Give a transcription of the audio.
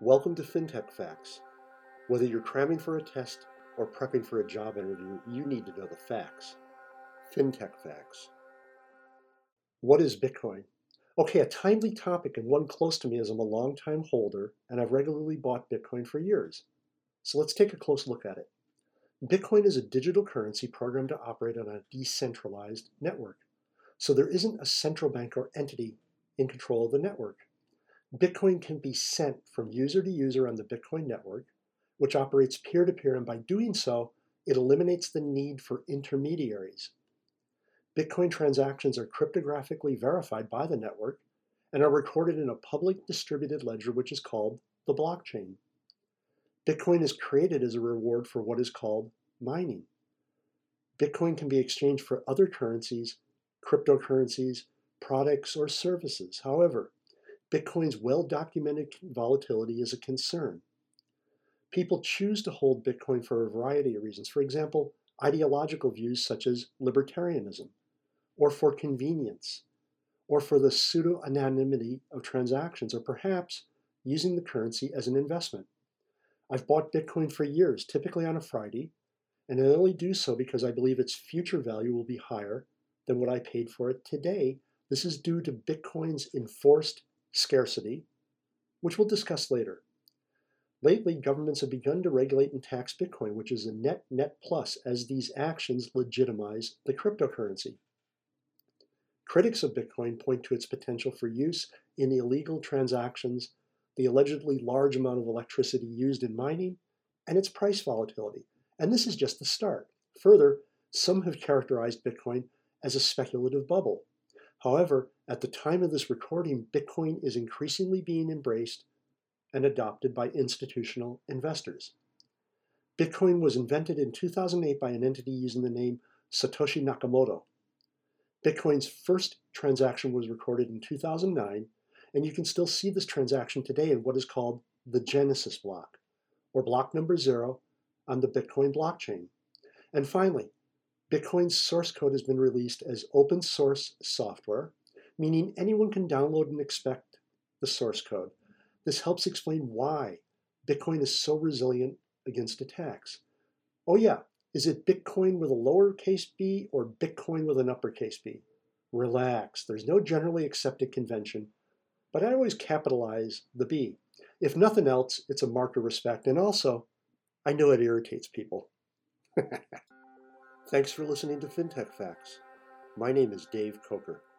Welcome to FinTech Facts. Whether you're cramming for a test or prepping for a job interview, you need to know the facts. FinTech Facts. What is Bitcoin? Okay, a timely topic and one close to me as I'm a long-time holder and I've regularly bought Bitcoin for years. So let's take a close look at it. Bitcoin is a digital currency programmed to operate on a decentralized network. So there isn't a central bank or entity in control of the network. Bitcoin can be sent from user to user on the Bitcoin network, which operates peer-to-peer, and by doing so, it eliminates the need for intermediaries. Bitcoin transactions are cryptographically verified by the network and are recorded in a public distributed ledger, which is called the blockchain. Bitcoin is created as a reward for what is called mining. Bitcoin can be exchanged for other currencies, cryptocurrencies, products, or services. However, Bitcoin's well-documented volatility is a concern. People choose to hold Bitcoin for a variety of reasons. For example, ideological views such as libertarianism, or for convenience, or for the pseudo-anonymity of transactions, or perhaps using the currency as an investment. I've bought Bitcoin for years, typically on a Friday, and I only do so because I believe its future value will be higher than what I paid for it today. This is due to Bitcoin's enforced scarcity, which we'll discuss later. Lately, governments have begun to regulate and tax Bitcoin, which is a net plus, as these actions legitimize the cryptocurrency. Critics of Bitcoin point to its potential for use in illegal transactions, the allegedly large amount of electricity used in mining, and its price volatility. And this is just the start. Further, some have characterized Bitcoin as a speculative bubble. However, at the time of this recording, Bitcoin is increasingly being embraced and adopted by institutional investors. Bitcoin was invented in 2008 by an entity using the name Satoshi Nakamoto. Bitcoin's first transaction was recorded in 2009, and you can still see this transaction today in what is called the Genesis block, or block number 0 on the Bitcoin blockchain. And finally, Bitcoin's source code has been released as open source software, meaning anyone can download and inspect the source code. This helps explain why Bitcoin is so resilient against attacks. Oh yeah, is it Bitcoin with a lowercase b or Bitcoin with an uppercase b? Relax, there's no generally accepted convention, but I always capitalize the B. If nothing else, it's a mark of respect, and also, I know it irritates people. Thanks for listening to FinTech Facts. My name is Dave Coker.